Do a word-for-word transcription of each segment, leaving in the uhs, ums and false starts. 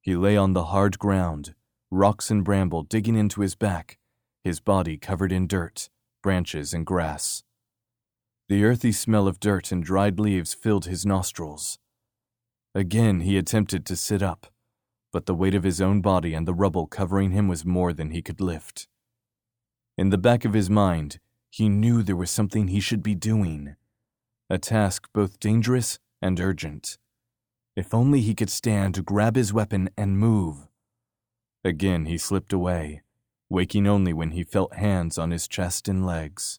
He lay on the hard ground, rocks and bramble digging into his back, his body covered in dirt, branches, and grass. The earthy smell of dirt and dried leaves filled his nostrils. Again he attempted to sit up, but the weight of his own body and the rubble covering him was more than he could lift. In the back of his mind, he knew there was something he should be doing, a task both dangerous and urgent. If only he could stand, grab his weapon, and move. Again he slipped away, waking only when he felt hands on his chest and legs.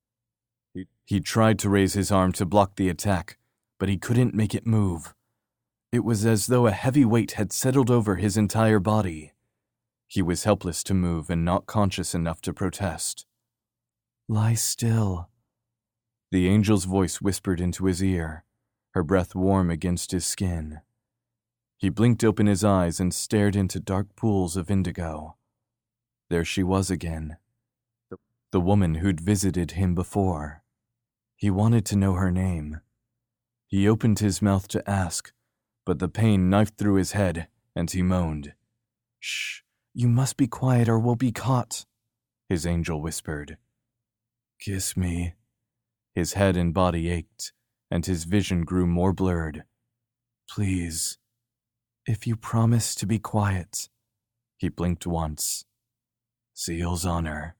He, he tried to raise his arm to block the attack, but he couldn't make it move. It was as though a heavy weight had settled over his entire body. He was helpless to move and not conscious enough to protest. "Lie still," the angel's voice whispered into his ear, her breath warm against his skin. He blinked open his eyes and stared into dark pools of indigo. There she was again, the, the woman who'd visited him before. He wanted to know her name. He opened his mouth to ask, but the pain knifed through his head, and he moaned. "Shh, you must be quiet or we'll be caught," his angel whispered. "Kiss me." His head and body ached, and his vision grew more blurred. "Please, if you promise to be quiet." He blinked once. "Seal's honor."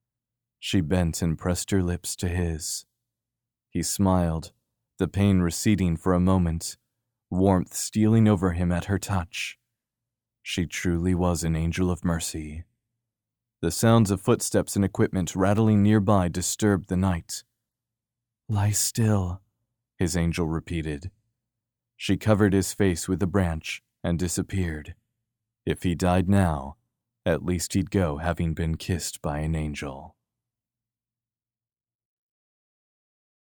She bent and pressed her lips to his. He smiled, the pain receding for a moment, warmth stealing over him at her touch. She truly was an angel of mercy. The sounds of footsteps and equipment rattling nearby disturbed the night. "Lie still," his angel repeated. She covered his face with a branch and disappeared. If he died now, at least he'd go having been kissed by an angel.